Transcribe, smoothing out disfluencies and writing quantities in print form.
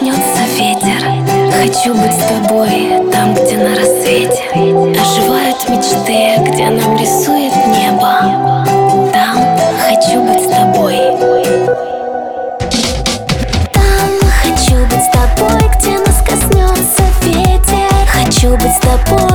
коснется ветер. Хочу быть с тобой там, где на рассвете оживают мечты, где нам рисует небо. Там хочу быть с тобой. Там хочу быть с тобой, где нас коснется ветер. Хочу быть с тобой.